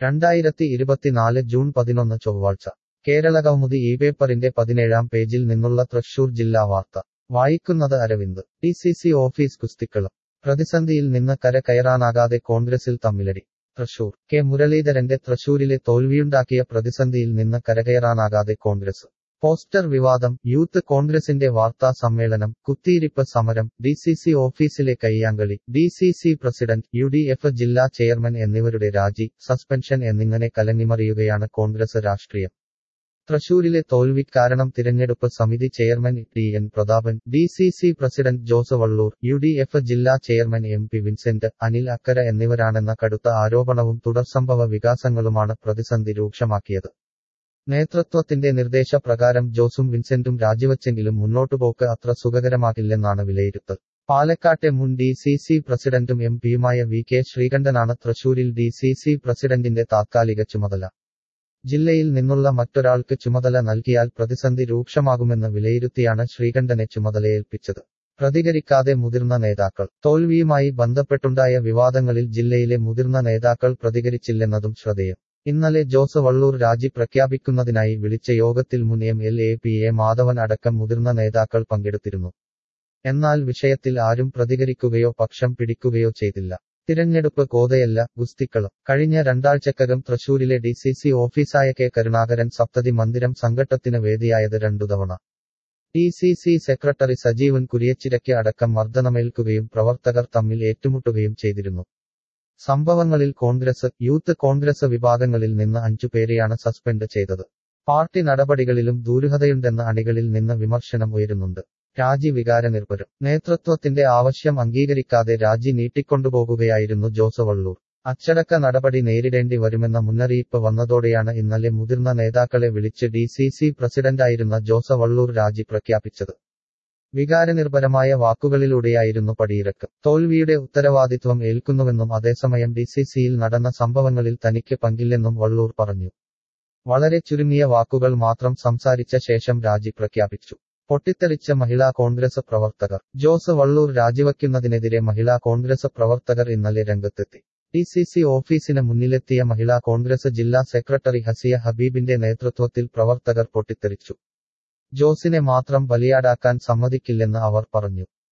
2024 June 11 ചൊവ്വാഴ്ച കേരളകൗമുദി ഈ പേപ്പറിന്റെ 17-ാം പേജിൽ നിന്നുള്ള തൃശൂർ ജില്ലാ വാർത്ത വായിക്കുന്നത് അരവിന്ദ്. DCC office കുസ്തിക്കളം. പ്രതിസന്ധിയിൽ നിന്ന് കയറാനാകാതെ കോൺഗ്രസിൽ തമ്മിലടി. തൃശൂർ. കെ മുരളീധരന്റെ തൃശൂരിലെ തോൽവിയുണ്ടാക്കിയ പ്രതിസന്ധിയിൽ നിന്ന് കരകയറാനാകാതെ കോൺഗ്രസ്. പോസ്റ്റർ വിവാദം, യൂത്ത് കോൺഗ്രസിന്റെ വാർത്താ സമ്മേളനം, കുത്തിയിരിപ്പ് സമരം, DCC ഓഫീസിലെ കയ്യാങ്കളി, DCC പ്രസിഡന്റ്, UDF ജില്ലാ ചെയർമാൻ എന്നിവരുടെ രാജി, സസ്പെൻഷൻ എന്നിങ്ങനെ കലങ്ങിമറിയുകയാണ് കോൺഗ്രസ് രാഷ്ട്രീയം. തൃശൂരിലെ തോൽവിക്കാരണം തിരഞ്ഞെടുപ്പ് സമിതി chairman TN Prathapan, DCC president Jose Vallur, UDF ജില്ലാ ചെയർമാൻ MP വിൻസെന്റ്, അനിൽ അക്കര എന്നിവരാണെന്ന കടുത്ത ആരോപണവും തുടർസംഭവ വികാസങ്ങളുമാണ് പ്രതിസന്ധി രൂക്ഷമാക്കിയത്. നേതൃത്വത്തിന്റെ നിർദ്ദേശപ്രകാരം ജോസും വിൻസെന്റും രാജിവച്ചെങ്കിലും മുന്നോട്ടുപോക്ക് അത്ര സുഖകരമാകില്ലെന്നാണ് വിലയിരുത്തൽ. പാലക്കാട്ടെ മുൻ DCC പ്രസിഡന്റും MPയുമായ VK ശ്രീകണ്ഠനാണ് തൃശൂരിൽ DCC പ്രസിഡന്റിന്റെ താത്കാലിക ചുമതല. ജില്ലയിൽ നിന്നുള്ള മറ്റൊരാൾക്ക് ചുമതല നൽകിയാൽ പ്രതിസന്ധി രൂക്ഷമാകുമെന്ന് വിലയിരുത്തിയാണ് ശ്രീകണ്ഠനെ ചുമതലയേൽപ്പിച്ചത്. പ്രതികരിക്കാതെ മുതിർന്ന നേതാക്കൾ. തോൽവിയുമായി ബന്ധപ്പെട്ടുണ്ടായ വിവാദങ്ങളിൽ ജില്ലയിലെ മുതിർന്ന നേതാക്കൾ പ്രതികരിച്ചില്ലെന്നതും ശ്രദ്ധേയം. ഇന്നലെ ജോസ് വള്ളൂർ രാജി പ്രഖ്യാപിക്കുന്നതിനായി വിളിച്ച യോഗത്തിൽ മുൻ MLA PA മാധവൻ അടക്കം മുതിർന്ന നേതാക്കൾ പങ്കെടുത്തിരുന്നു. എന്നാൽ വിഷയത്തിൽ ആരും പ്രതികരിക്കുകയോ പക്ഷം പിടിക്കുകയോ ചെയ്തില്ല. തിരഞ്ഞെടുപ്പ് കോതയല്ല, ഗുസ്തിക്കളം. കഴിഞ്ഞ രണ്ടാഴ്ചക്കകം തൃശൂരിലെ DCC ഓഫീസായ കെ കരുണാകരൻ സപ്തതി മന്ദിരം സംഘട്ടത്തിന് വേദിയായത് 2 തവണ. DCC സെക്രട്ടറി സജീവൻ കുരിയച്ചിരയ്ക്ക് അടക്കം മർദ്ദനമേൽക്കുകയും പ്രവർത്തകർ തമ്മിൽ ഏറ്റുമുട്ടുകയും ചെയ്തിരുന്നു. സംഭവങ്ങളിൽ കോൺഗ്രസ്, യൂത്ത് കോൺഗ്രസ് വിഭാഗങ്ങളിൽ നിന്ന് 5 പേരെയാണ് സസ്പെൻഡ് ചെയ്തത്. പാർട്ടി നടപടികളിലും ദുരൂഹതയുണ്ടെന്ന അണികളിൽ നിന്ന് വിമർശനം ഉയരുന്നുണ്ട്. രാജി വികാരനിർഭരം. നേതൃത്വത്തിന്റെ ആവശ്യം അംഗീകരിക്കാതെ രാജി നീട്ടിക്കൊണ്ടുപോകുകയായിരുന്നു ജോസ് വള്ളൂർ. അച്ചടക്ക നടപടി നേരിടേണ്ടി വരുമെന്ന മുന്നറിയിപ്പ് വന്നതോടെയാണ് ഇന്നലെ മുതിർന്ന നേതാക്കളെ വിളിച്ച് DCC പ്രസിഡന്റായിരുന്ന ജോസ് വള്ളൂർ രാജി പ്രഖ്യാപിച്ചത്. വികാരനിർഭരമായ വാക്കുകളിലൂടെയായിരുന്നു പടിയിറക്ക്. തോൽവിയുടെ ഉത്തരവാദിത്വം ഏൽക്കുന്നുവെന്നും അതേസമയം DCCയിൽ നടന്ന സംഭവങ്ങളിൽ തനിക്ക് പങ്കില്ലെന്നും വള്ളൂർ പറഞ്ഞു. വളരെ ചുരുങ്ങിയ വാക്കുകൾ മാത്രം സംസാരിച്ച ശേഷം രാജി പ്രഖ്യാപിച്ചു. പൊട്ടിത്തെറിച്ച മഹിളാ കോൺഗ്രസ് പ്രവർത്തകർ. ജോസ് വള്ളൂർ രാജിവയ്ക്കുന്നതിനെതിരെ മഹിളാ കോൺഗ്രസ് പ്രവർത്തകർ ഇന്നലെ രംഗത്തെത്തി. DCC ഓഫീസിന് മുന്നിലെത്തിയ മഹിളാ കോൺഗ്രസ് ജില്ലാ സെക്രട്ടറി ഹസിയ ഹബീബിന്റെ നേതൃത്വത്തിൽ പ്രവർത്തകർ പൊട്ടിത്തെറിച്ചു. ജോസിനെ മാത്രം ബലിയാടാക്കാൻ സമ്മതിക്കില്ലെന്ന് അവർ പറഞ്ഞു.